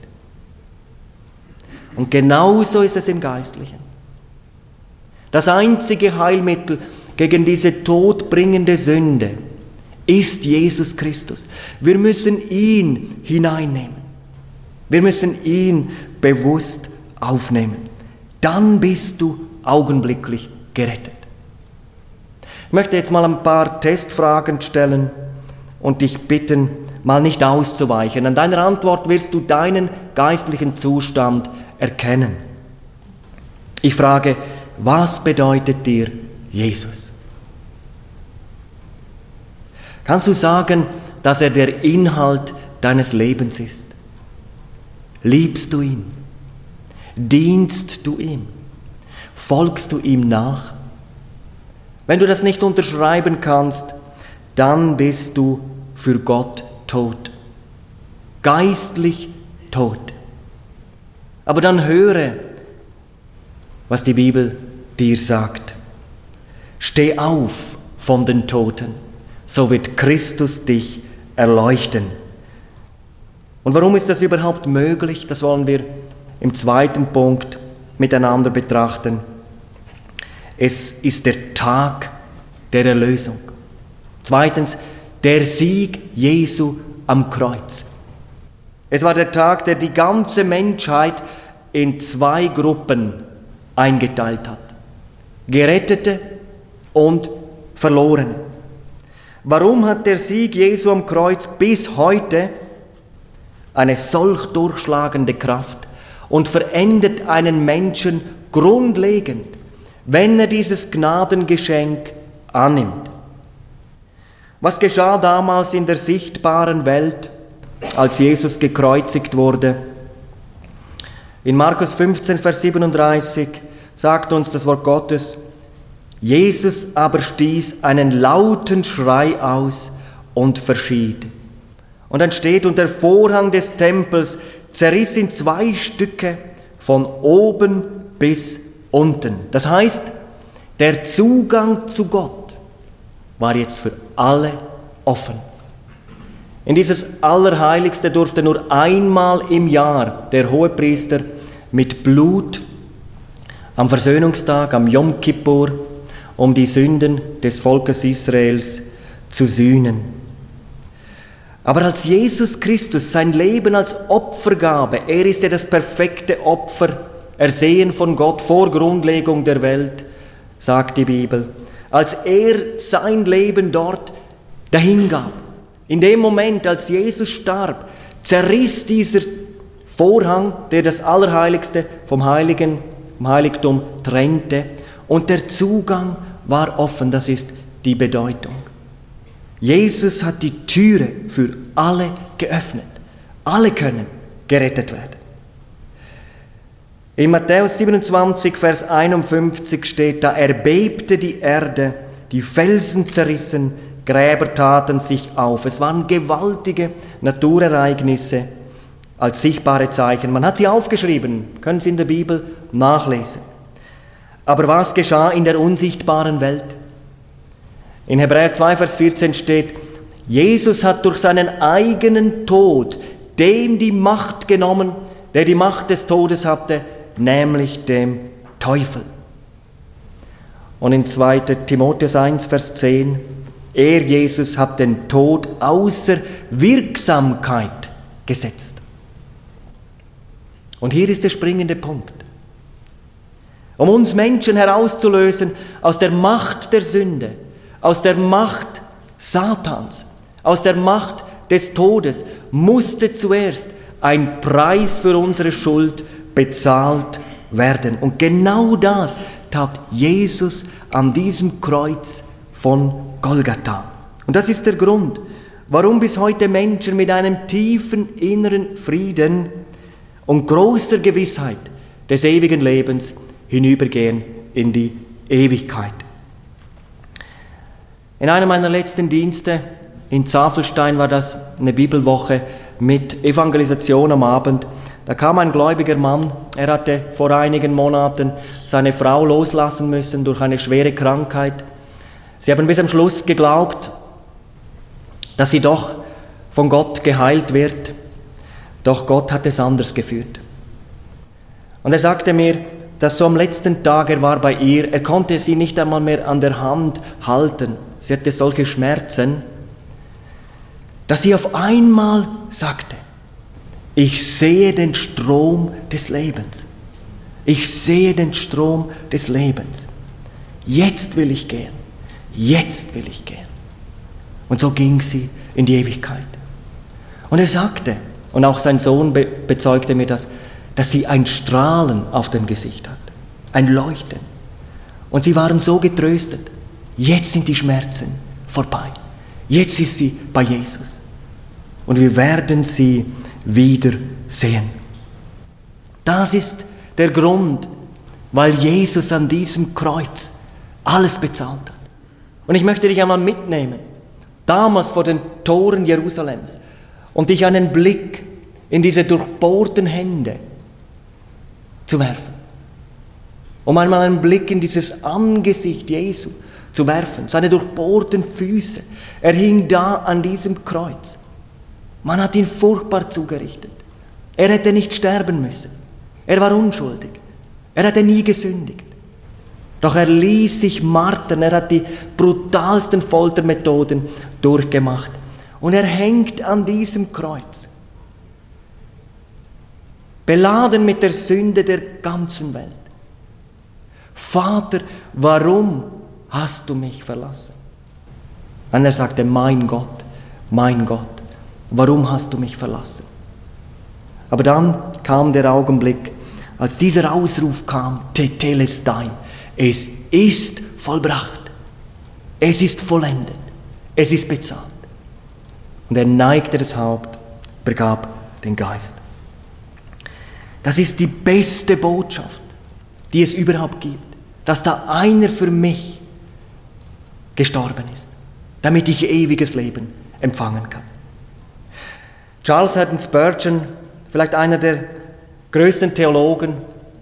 Und genauso ist es im Geistlichen. Das einzige Heilmittel gegen diese todbringende Sünde ist Jesus Christus. Wir müssen ihn hineinnehmen. Wir müssen ihn bewusst aufnehmen. Dann bist du augenblicklich gerettet. Ich möchte jetzt mal ein paar Testfragen stellen und dich bitten, mal nicht auszuweichen. An deiner Antwort wirst du deinen geistlichen Zustand erkennen. Ich frage, was bedeutet dir Jesus? Kannst du sagen, dass er der Inhalt deines Lebens ist? Liebst du ihn? Dienst du ihm? Folgst du ihm nach? Wenn du das nicht unterschreiben kannst, dann bist du für Gott tot. Geistlich tot. Aber dann höre, was die Bibel dir sagt. Steh auf von den Toten, so wird Christus dich erleuchten. Und warum ist das überhaupt möglich? Das wollen wir im 2. Punkt miteinander betrachten. Es ist der Tag der Erlösung. 2. Der Sieg Jesu am Kreuz. Es war der Tag, der die ganze Menschheit in 2 Gruppen eingeteilt hat. Gerettete und Verlorene. Warum hat der Sieg Jesu am Kreuz bis heute eine solch durchschlagende Kraft und verändert einen Menschen grundlegend, wenn er dieses Gnadengeschenk annimmt? Was geschah damals in der sichtbaren Welt, als Jesus gekreuzigt wurde? In Markus 15, Vers 37 sagt uns das Wort Gottes, Jesus aber stieß einen lauten Schrei aus und verschied. Und dann steht, und der Vorhang des Tempels zerriss in 2 Stücke von oben bis unten. Das heißt, der Zugang zu Gott war jetzt für alle offen. In dieses Allerheiligste durfte nur einmal im Jahr der Hohepriester mit Blut am Versöhnungstag, am Yom Kippur, um die Sünden des Volkes Israels zu sühnen. Aber als Jesus Christus sein Leben als Opfer gabe, er ist ja das perfekte Opfer, ersehen von Gott vor Grundlegung der Welt, sagt die Bibel, als er sein Leben dort dahingab, in dem Moment, als Jesus starb, zerriss dieser Vorhang, der das Allerheiligste vom Heiligtum trennte, und der Zugang war offen, das ist die Bedeutung. Jesus hat die Türe für alle geöffnet. Alle können gerettet werden. In Matthäus 27, Vers 51 steht, da erbebte die Erde, die Felsen zerrissen, Gräber taten sich auf. Es waren gewaltige Naturereignisse als sichtbare Zeichen. Man hat sie aufgeschrieben, können Sie in der Bibel nachlesen. Aber was geschah in der unsichtbaren Welt? In Hebräer 2, Vers 14 steht, Jesus hat durch seinen eigenen Tod dem die Macht genommen, der die Macht des Todes hatte, nämlich dem Teufel. Und in 2. Timotheus 1, Vers 10, er, Jesus, hat den Tod außer Wirksamkeit gesetzt. Und hier ist der springende Punkt. Um uns Menschen herauszulösen aus der Macht der Sünde, aus der Macht Satans, aus der Macht des Todes, musste zuerst ein Preis für unsere Schuld bezahlt werden. Und genau das tat Jesus an diesem Kreuz von Golgatha. Und das ist der Grund, warum bis heute Menschen mit einem tiefen inneren Frieden und großer Gewissheit des ewigen Lebens hinübergehen in die Ewigkeit. In einem meiner letzten Dienste in Zafelstein war das eine Bibelwoche mit Evangelisation am Abend. Da kam ein gläubiger Mann, er hatte vor einigen Monaten seine Frau loslassen müssen durch eine schwere Krankheit. Sie haben bis am Schluss geglaubt, dass sie doch von Gott geheilt wird, doch Gott hat es anders geführt. Und er sagte mir, dass so am letzten Tag, er war bei ihr, er konnte sie nicht einmal mehr an der Hand halten, sie hatte solche Schmerzen, dass sie auf einmal sagte, ich sehe den Strom des Lebens. Ich sehe den Strom des Lebens. Jetzt will ich gehen. Jetzt will ich gehen. Und so ging sie in die Ewigkeit. Und er sagte, und auch sein Sohn bezeugte mir das, dass sie ein Strahlen auf dem Gesicht hatte, ein Leuchten. Und sie waren so getröstet. Jetzt sind die Schmerzen vorbei. Jetzt ist sie bei Jesus. Und wir werden sie wieder sehen. Das ist der Grund, weil Jesus an diesem Kreuz alles bezahlt hat. Und ich möchte dich einmal mitnehmen, damals vor den Toren Jerusalems, und dich einen Blick in diese durchbohrten Hände zu werfen. Um einmal einen Blick in dieses Angesicht Jesu zu werfen, seine durchbohrten Füße. Er hing da an diesem Kreuz. Man hat ihn furchtbar zugerichtet. Er hätte nicht sterben müssen. Er war unschuldig. Er hatte nie gesündigt. Doch er ließ sich martern. Er hat die brutalsten Foltermethoden durchgemacht. Und er hängt an diesem Kreuz. Beladen mit der Sünde der ganzen Welt. Vater, warum hast du mich verlassen? Und er sagte, mein Gott, warum hast du mich verlassen? Aber dann kam der Augenblick, als dieser Ausruf kam, Tetelestai, es ist vollbracht, es ist vollendet, es ist bezahlt. Und er neigte das Haupt, begab den Geist. Das ist die beste Botschaft, die es überhaupt gibt, dass da einer für mich gestorben ist, damit ich ewiges Leben empfangen kann. Charles Haddon Spurgeon, vielleicht einer der größten Theologen,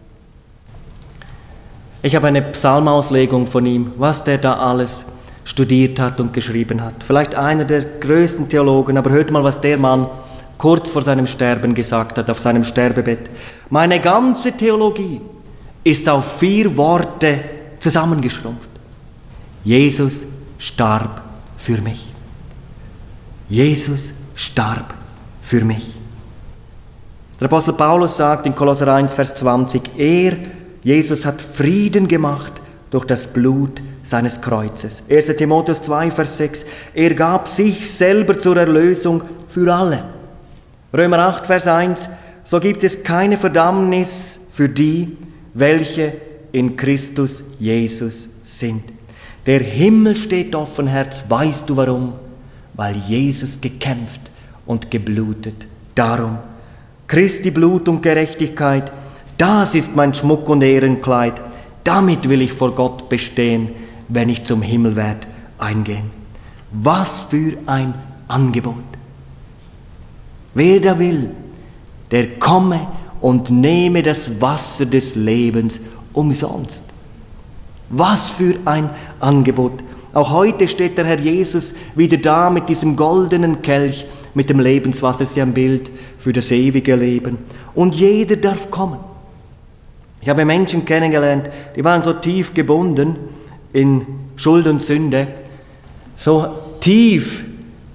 ich habe eine Psalmauslegung von ihm, was der da alles studiert hat und geschrieben hat. Vielleicht einer der größten Theologen, aber hört mal, was der Mann kurz vor seinem Sterben gesagt hat, auf seinem Sterbebett. Meine ganze Theologie ist auf 4 Worte zusammengeschrumpft. Jesus starb für mich. Jesus starb für mich. Der Apostel Paulus sagt in Kolosser 1, Vers 20, Jesus hat Frieden gemacht durch das Blut seines Kreuzes. 1. Timotheus 2, Vers 6, er gab sich selber zur Erlösung für alle. Römer 8, Vers 1, so gibt es keine Verdammnis für die, welche in Christus Jesus sind. Der Himmel steht offen, Herz, weißt du warum? Weil Jesus gekämpft und geblutet Darum, Christi Blut und Gerechtigkeit, das ist mein Schmuck und Ehrenkleid, damit will ich vor Gott bestehen, wenn ich zum Himmel werd eingehen. Was für ein Angebot! Wer da will, der komme und nehme das Wasser des Lebens umsonst. Was für ein Angebot! Auch heute steht der Herr Jesus wieder da mit diesem goldenen Kelch, mit dem Lebenswasser, das ist ja ein Bild für das ewige Leben. Und jeder darf kommen. Ich habe Menschen kennengelernt, die waren so tief gebunden in Schuld und Sünde, so tief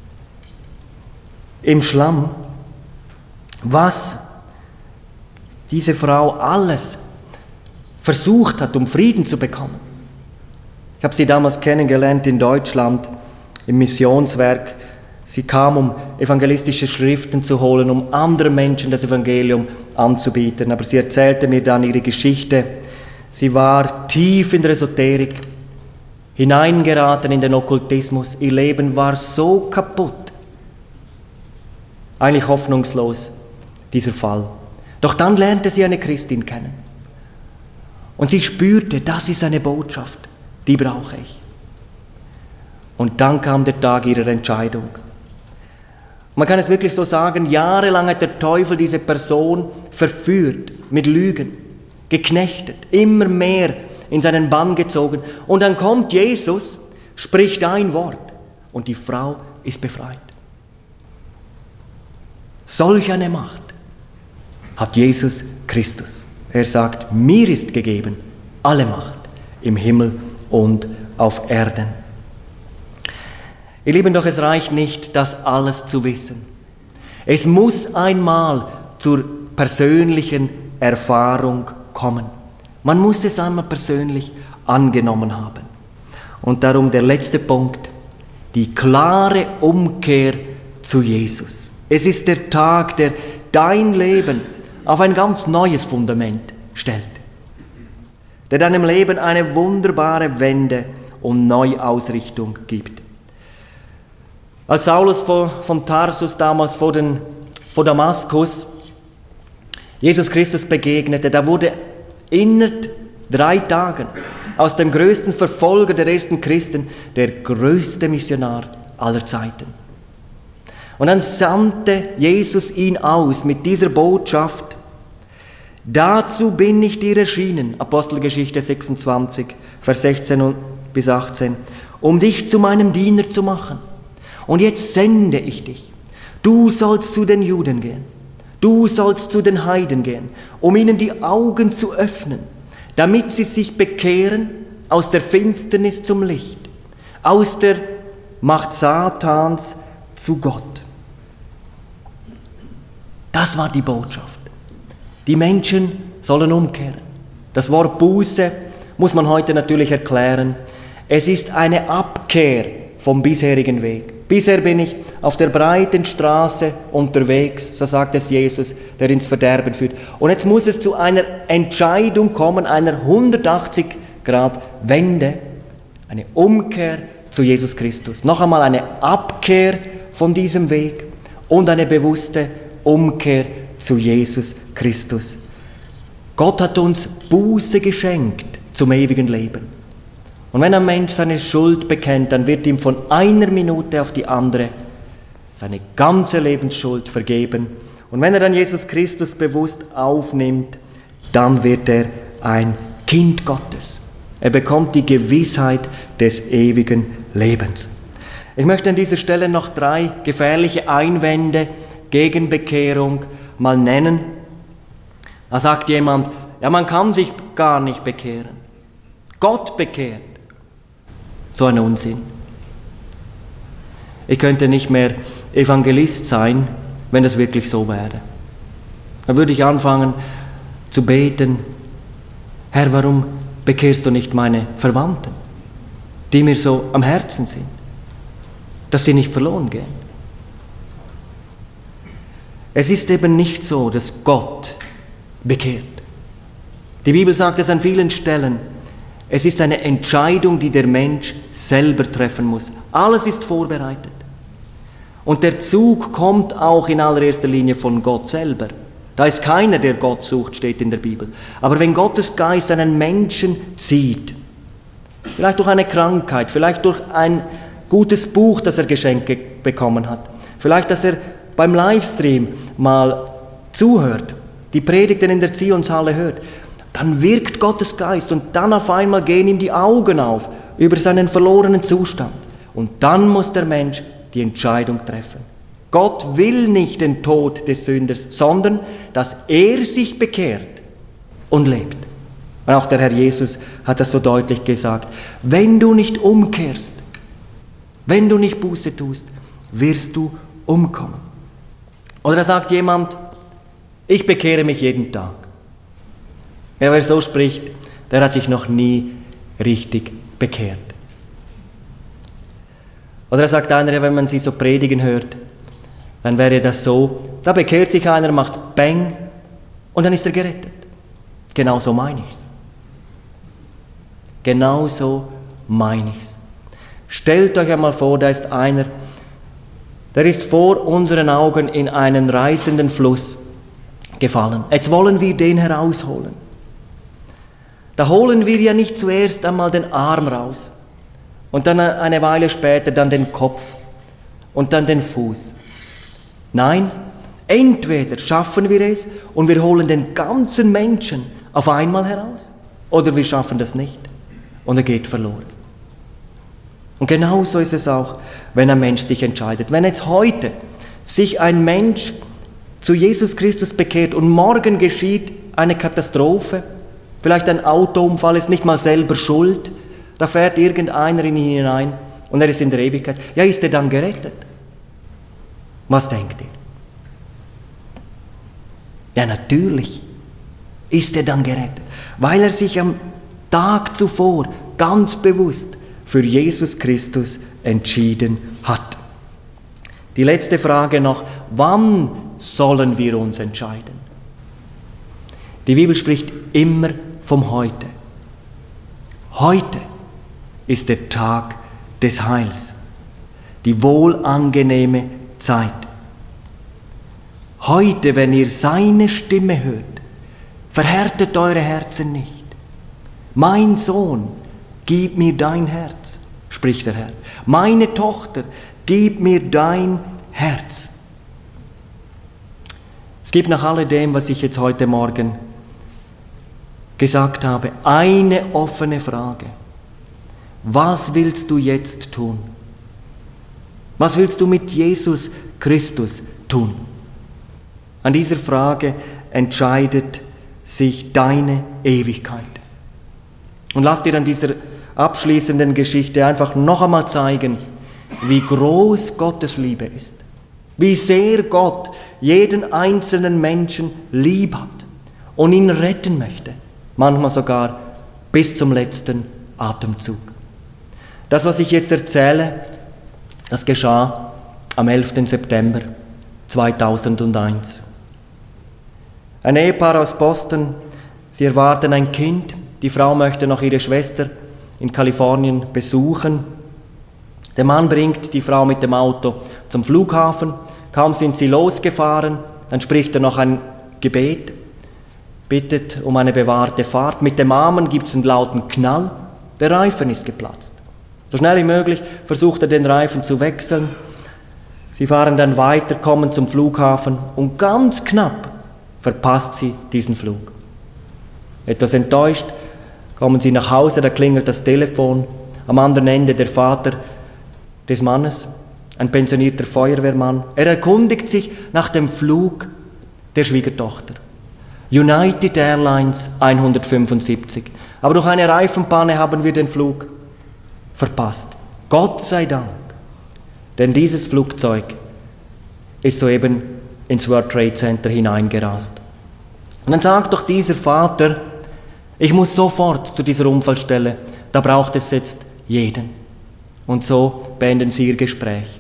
im Schlamm, was diese Frau alles versucht hat, um Frieden zu bekommen. Ich habe sie damals kennengelernt in Deutschland, im Missionswerk. Sie kam, um evangelistische Schriften zu holen, um anderen Menschen das Evangelium anzubieten. Aber sie erzählte mir dann ihre Geschichte. Sie war tief in der Esoterik, hineingeraten in den Okkultismus. Ihr Leben war so kaputt. Eigentlich hoffnungslos, dieser Fall. Doch dann lernte sie eine Christin kennen. Und sie spürte, das ist eine Botschaft, die brauche ich. Und dann kam der Tag ihrer Entscheidung. Man kann es wirklich so sagen, jahrelang hat der Teufel diese Person verführt, mit Lügen, geknechtet, immer mehr in seinen Bann gezogen. Und dann kommt Jesus, spricht ein Wort und die Frau ist befreit. Solch eine Macht hat Jesus Christus. Er sagt, mir ist gegeben alle Macht im Himmel und auf Erden. Ihr Lieben, doch es reicht nicht, das alles zu wissen. Es muss einmal zur persönlichen Erfahrung kommen. Man muss es einmal persönlich angenommen haben. Und darum der letzte Punkt, die klare Umkehr zu Jesus. Es ist der Tag, der dein Leben auf ein ganz neues Fundament stellt, der deinem Leben eine wunderbare Wende und Neuausrichtung gibt. Als Saulus von Tarsus damals vor Damaskus Jesus Christus begegnete, da wurde innerhalb 3 Tagen aus dem größten Verfolger der ersten Christen der größte Missionar aller Zeiten. Und dann sandte Jesus ihn aus mit dieser Botschaft: Dazu bin ich dir erschienen, Apostelgeschichte 26, Vers 16 bis 18, um dich zu meinem Diener zu machen. Und jetzt sende ich dich. Du sollst zu den Juden gehen. Du sollst zu den Heiden gehen, um ihnen die Augen zu öffnen, damit sie sich bekehren aus der Finsternis zum Licht, aus der Macht Satans zu Gott. Das war die Botschaft. Die Menschen sollen umkehren. Das Wort Buße muss man heute natürlich erklären. Es ist eine Abkehr vom bisherigen Weg. Bisher bin ich auf der breiten Straße unterwegs, so sagt es Jesus, der ins Verderben führt. Und jetzt muss es zu einer Entscheidung kommen, einer 180-Grad-Wende, eine Umkehr zu Jesus Christus. Noch einmal eine Abkehr von diesem Weg und eine bewusste Umkehr zu Jesus Christus. Gott hat uns Buße geschenkt zum ewigen Leben. Und wenn ein Mensch seine Schuld bekennt, dann wird ihm von einer Minute auf die andere seine ganze Lebensschuld vergeben. Und wenn er dann Jesus Christus bewusst aufnimmt, dann wird er ein Kind Gottes. Er bekommt die Gewissheit des ewigen Lebens. Ich möchte an dieser Stelle noch 3 gefährliche Einwände gegen Bekehrung mal nennen. Da sagt jemand, ja, man kann sich gar nicht bekehren. Gott bekehrt. So ein Unsinn. Ich könnte nicht mehr Evangelist sein, wenn das wirklich so wäre. Dann würde ich anfangen zu beten: Herr, warum bekehrst du nicht meine Verwandten, die mir so am Herzen sind, dass sie nicht verloren gehen? Es ist eben nicht so, dass Gott bekehrt. Die Bibel sagt es an vielen Stellen. Es ist eine Entscheidung, die der Mensch selber treffen muss. Alles ist vorbereitet. Und der Zug kommt auch in allererster Linie von Gott selber. Da ist keiner, der Gott sucht, steht in der Bibel. Aber wenn Gottes Geist einen Menschen zieht, vielleicht durch eine Krankheit, vielleicht durch ein gutes Buch, das er geschenkt bekommen hat, vielleicht, dass er beim Livestream mal zuhört, die Predigten in der Zionshalle hört, dann wirkt Gottes Geist und dann auf einmal gehen ihm die Augen auf über seinen verlorenen Zustand. Und dann muss der Mensch die Entscheidung treffen. Gott will nicht den Tod des Sünders, sondern dass er sich bekehrt und lebt. Und auch der Herr Jesus hat das so deutlich gesagt. Wenn du nicht umkehrst, wenn du nicht Buße tust, wirst du umkommen. Oder da sagt jemand, ich bekehre mich jeden Tag. Ja, wer so spricht, der hat sich noch nie richtig bekehrt. Oder da sagt einer, wenn man sie so predigen hört, dann wäre das so, da bekehrt sich einer, macht Bang und dann ist er gerettet. Genau so meine ich's. Genau so meine ich's. Stellt euch einmal vor, da ist einer, der ist vor unseren Augen in einen reißenden Fluss gefallen. Jetzt wollen wir den herausholen. Da holen wir ja nicht zuerst einmal den Arm raus und dann eine Weile später dann den Kopf und dann den Fuß. Nein, entweder schaffen wir es und wir holen den ganzen Menschen auf einmal heraus oder wir schaffen das nicht und er geht verloren. Und genauso ist es auch, wenn ein Mensch sich entscheidet. Wenn jetzt heute sich ein Mensch zu Jesus Christus bekehrt und morgen geschieht eine Katastrophe, vielleicht ein Autounfall, ist nicht mal selber schuld, da fährt irgendeiner in ihn hinein und er ist in der Ewigkeit. Ja, ist er dann gerettet? Was denkt ihr? Ja, natürlich ist er dann gerettet, weil er sich am Tag zuvor ganz bewusst für Jesus Christus entschieden hat. Die letzte Frage noch, wann sollen wir uns entscheiden? Die Bibel spricht immer vom Heute. Heute ist der Tag des Heils, die wohlangenehme Zeit. Heute, wenn ihr seine Stimme hört, verhärtet eure Herzen nicht. Mein Sohn, gib mir dein Herz, spricht der Herr. Meine Tochter, gib mir dein Herz. Es gibt nach alledem, was ich jetzt heute Morgen gesagt habe, eine offene Frage. Was willst du jetzt tun? Was willst du mit Jesus Christus tun? An dieser Frage entscheidet sich deine Ewigkeit. Und lass dir an dieser abschließenden Geschichte einfach noch einmal zeigen, wie groß Gottes Liebe ist. Wie sehr Gott jeden einzelnen Menschen lieb hat und ihn retten möchte. Manchmal sogar bis zum letzten Atemzug. Das, was ich jetzt erzähle, das geschah am 11. September 2001. Ein Ehepaar aus Boston, sie erwarten ein Kind. Die Frau möchte noch ihre Schwester in Kalifornien besuchen. Der Mann bringt die Frau mit dem Auto zum Flughafen. Kaum sind sie losgefahren, dann spricht er noch ein Gebet, bittet um eine bewahrte Fahrt. Mit dem Armen gibt es einen lauten Knall, der Reifen ist geplatzt. So schnell wie möglich versucht er den Reifen zu wechseln. Sie fahren dann weiter, kommen zum Flughafen und ganz knapp verpasst sie diesen Flug. Etwas enttäuscht kommen sie nach Hause, da klingelt das Telefon. Am anderen Ende der Vater des Mannes, ein pensionierter Feuerwehrmann. Er erkundigt sich nach dem Flug der Schwiegertochter. United Airlines 175. Aber durch eine Reifenpanne haben wir den Flug verpasst. Gott sei Dank. Denn dieses Flugzeug ist soeben ins World Trade Center hineingerast. Und dann sagt doch dieser Vater, ich muss sofort zu dieser Unfallstelle, da braucht es jetzt jeden. Und so beenden sie ihr Gespräch.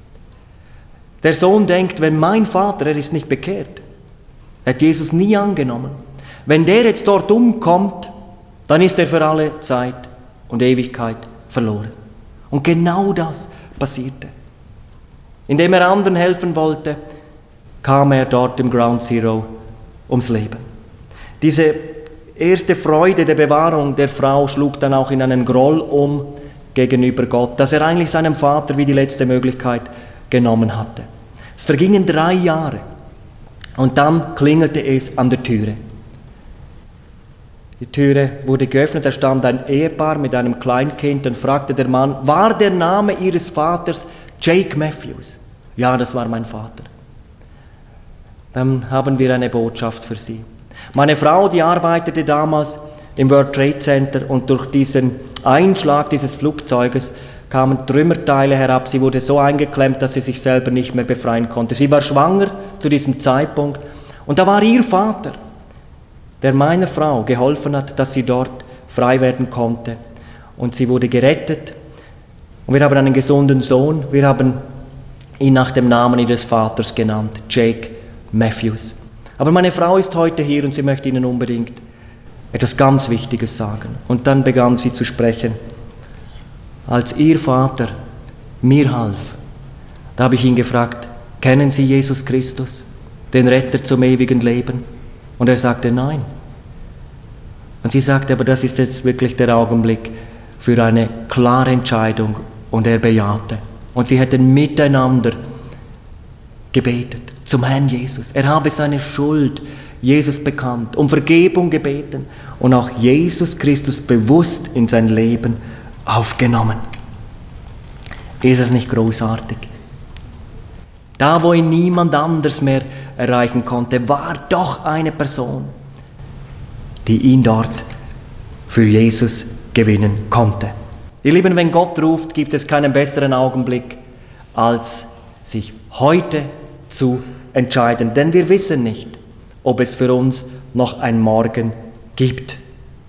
Der Sohn denkt, wenn mein Vater, er ist nicht bekehrt, er hat Jesus nie angenommen, wenn der jetzt dort umkommt, dann ist er für alle Zeit und Ewigkeit verloren. Und genau das passierte. Indem er anderen helfen wollte, kam er dort im Ground Zero ums Leben. Diese erste Freude der Bewahrung der Frau schlug dann auch in einen Groll um gegenüber Gott, dass er eigentlich seinem Vater wie die letzte Möglichkeit genommen hatte. Es vergingen 3 Jahre und dann klingelte es an der Türe. Die Türe wurde geöffnet, da stand ein Ehepaar mit einem Kleinkind, dann fragte der Mann, war der Name ihres Vaters Jake Matthews? Ja, das war mein Vater. Dann haben wir eine Botschaft für Sie. Meine Frau, die arbeitete damals im World Trade Center und durch diesen Einschlag dieses Flugzeuges kamen Trümmerteile herab. Sie wurde so eingeklemmt, dass sie sich selber nicht mehr befreien konnte. Sie war schwanger zu diesem Zeitpunkt und da war ihr Vater, der meiner Frau geholfen hat, dass sie dort frei werden konnte. Und sie wurde gerettet. Und wir haben einen gesunden Sohn. Wir haben ihn nach dem Namen ihres Vaters genannt, Jake Matthews. Aber meine Frau ist heute hier und sie möchte Ihnen unbedingt etwas ganz Wichtiges sagen. Und dann begann sie zu sprechen. Als ihr Vater mir half, da habe ich ihn gefragt, kennen Sie Jesus Christus, den Retter zum ewigen Leben? Und er sagte, nein. Und sie sagte, aber das ist jetzt wirklich der Augenblick für eine klare Entscheidung. Und er bejahte. Und sie hätten miteinander gebetet zum Herrn Jesus. Er habe seine Schuld Jesus bekannt, um Vergebung gebeten und auch Jesus Christus bewusst in sein Leben aufgenommen. Ist es nicht großartig? Da, wo ihn niemand anders mehr erreichen konnte, war doch eine Person, die ihn dort für Jesus gewinnen konnte. Ihr Lieben, wenn Gott ruft, gibt es keinen besseren Augenblick, als sich heute zu entscheiden. Denn wir wissen nicht, ob es für uns noch ein Morgen gibt.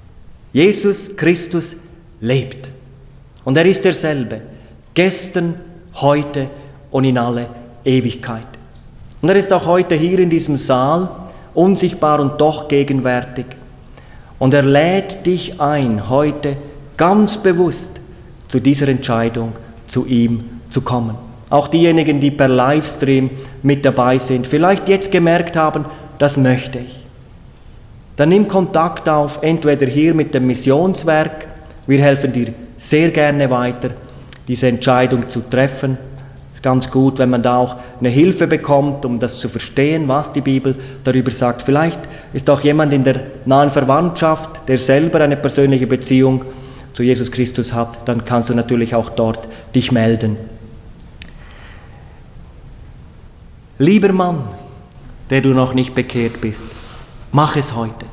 Jesus Christus lebt. Und er ist derselbe, gestern, heute und in alle Ewigkeit. Und er ist auch heute hier in diesem Saal, unsichtbar und doch gegenwärtig. Und er lädt dich ein, heute ganz bewusst zu dieser Entscheidung, zu ihm zu kommen. Auch diejenigen, die per Livestream mit dabei sind, vielleicht jetzt gemerkt haben, das möchte ich. Dann nimm Kontakt auf, entweder hier mit dem Missionswerk, wir helfen dir sehr gerne weiter, diese Entscheidung zu treffen. Es ist ganz gut, wenn man da auch eine Hilfe bekommt, um das zu verstehen, was die Bibel darüber sagt. Vielleicht ist auch jemand in der nahen Verwandtschaft, der selber eine persönliche Beziehung zu Jesus Christus hat, dann kannst du natürlich auch dort dich melden. Lieber Mann, der du noch nicht bekehrt bist, mach es heute.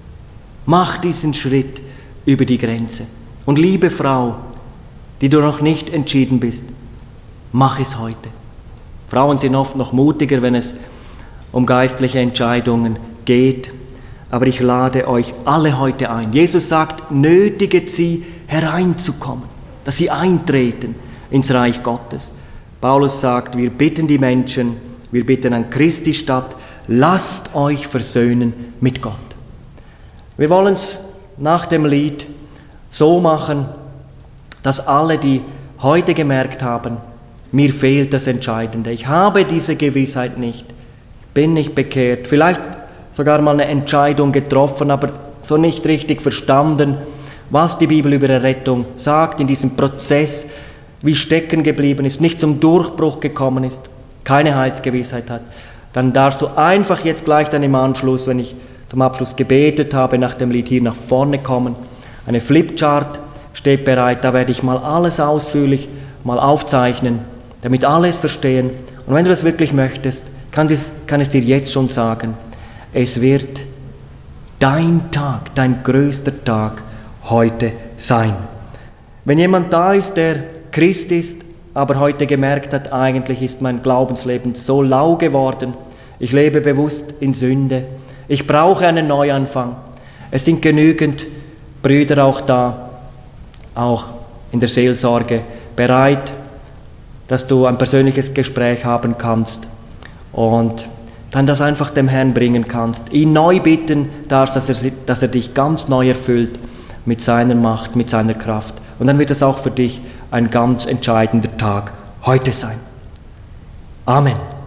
Mach diesen Schritt über die Grenze. Und liebe Frau, die du noch nicht entschieden bist, mach es heute. Frauen sind oft noch mutiger, wenn es um geistliche Entscheidungen geht. Aber ich lade euch alle heute ein. Jesus sagt, nötiget sie hereinzukommen, dass sie eintreten ins Reich Gottes. Paulus sagt, wir bitten die Menschen, wir bitten an Christi statt, lasst euch versöhnen mit Gott. Wir wollen es nach dem Lied so machen, dass alle, die heute gemerkt haben, mir fehlt das Entscheidende, ich habe diese Gewissheit nicht, bin nicht bekehrt, vielleicht sogar mal eine Entscheidung getroffen, aber so nicht richtig verstanden, was die Bibel über Errettung sagt, in diesem Prozess, wie stecken geblieben ist, nicht zum Durchbruch gekommen ist, keine Heilsgewissheit hat, dann darfst du einfach jetzt gleich dann im Anschluss, wenn ich zum Abschluss gebetet habe, nach dem Lied hier nach vorne kommen. Eine Flipchart steht bereit, da werde ich mal alles ausführlich mal aufzeichnen, damit alle es verstehen. Und wenn du das wirklich möchtest, kann es dir jetzt schon sagen, es wird dein Tag, dein größter Tag heute sein. Wenn jemand da ist, der Christ ist, aber heute gemerkt hat, eigentlich ist mein Glaubensleben so lau geworden, ich lebe bewusst in Sünde, ich brauche einen Neuanfang. Es sind genügend Brüder auch da, auch in der Seelsorge, bereit, dass du ein persönliches Gespräch haben kannst und dann das einfach dem Herrn bringen kannst, ihn neu bitten darfst, dass er dich ganz neu erfüllt mit seiner Macht, mit seiner Kraft. Und dann wird es auch für dich ein ganz entscheidender Tag heute sein. Amen.